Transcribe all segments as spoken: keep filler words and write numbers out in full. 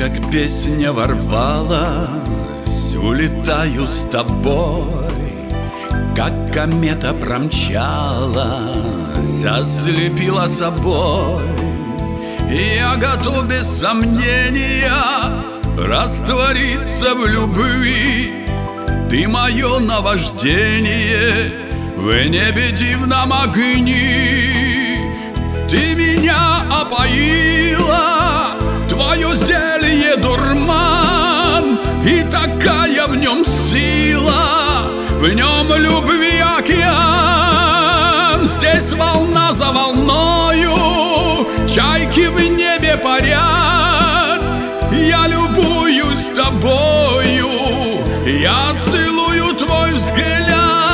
как песня ворвалась, улетаю с тобой, как комета промчалась, ослепила собой. Я готов без сомнения раствориться в любви. Ты мое наваждение в небе дивном огни. Ты меня опоила, твое зелье дурман, и такая в нем сила, в нем любви океан. Здесь волна за волною, чайки в небе парят. Я любуюсь тобою, я целую твой взгляд.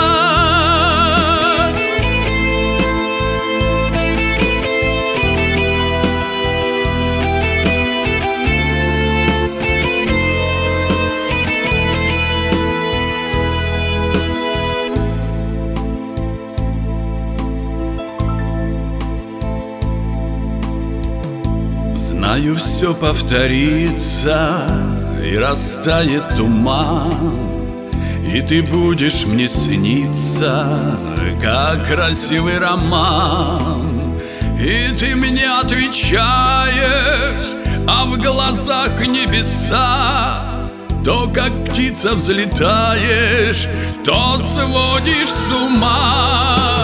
Знаю, все повторится, и растает туман, и ты будешь мне сниться, как красивый роман. И ты мне отвечаешь, а в глазах небеса. То как птица взлетаешь, то сводишь с ума.